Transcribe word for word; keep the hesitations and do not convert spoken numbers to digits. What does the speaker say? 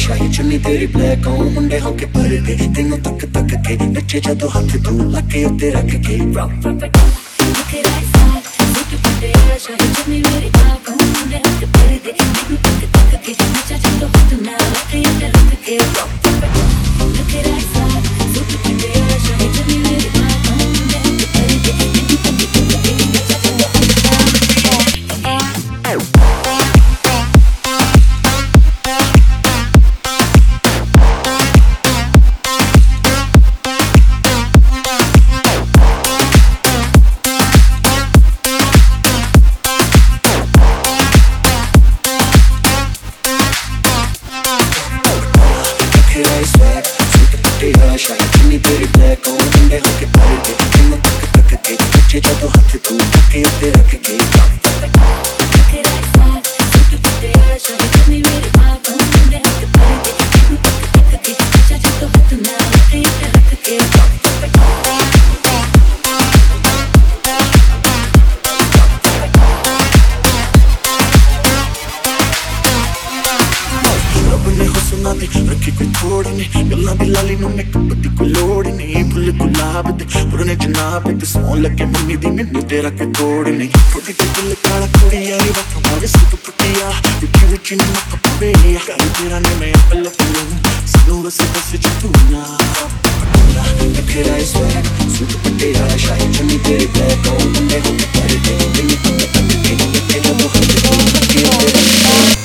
शाही चुन्नी तेरी ब्लैक आऊं मुंडे होके परदे तेनों तक तक के नचे जदों हाथ तू लगे उत्ते रख के Rock from the top, look at that side. Look at the air, शाही चुन्नी मेरी ब्लैक आऊं मुंडे होके परदे तेनों तक तक के नचे जदों हाथ तू लगे उत्ते रख के Rock from the top, look at that side. Look at the air, शाही चुन्नी मेरी ब्लैक आऊं मुंडे होके परदे तेनों तक तक के नचे जदों हाथ तू शाही चुन्नी तेरी ब्लैक आऊं मुंडे होके परदे तेनों तक तक के नचे जदों हाथ तू लगे उत्ते रख के Look at that side, look at the air, शाही चुन्नी मेरी ब्लैक आऊं मुंडे होके परदे तेनों तक तक के नचे जदों हाथ तू लगे उत्ते रख के रब ने हुस्ना दी रखी कोई थोड़ नहीं गल्लां दी लाली नूं मेकअप दी कोई लोड़ नहीं फुल गुलाब दे पुरने जनाब ते सौं लगे मम्मी दी मैनू तेरा कोई तोड़ नहीं थोड़ी ते दिल काला कुड़ी आई वक्त मारे सुख पुटिया रुकी रुचि ने मक पवे कर तेरा ने मैं पलक लूं सनू बस बस चतूना तेरा इस वक्त सूट पटिया शाही चुन्नी तेरी ब्लैक आऊं मुंडे होके परदे तेनों तक तक के नचे जदों हाथ तू लगे उत्ते रख के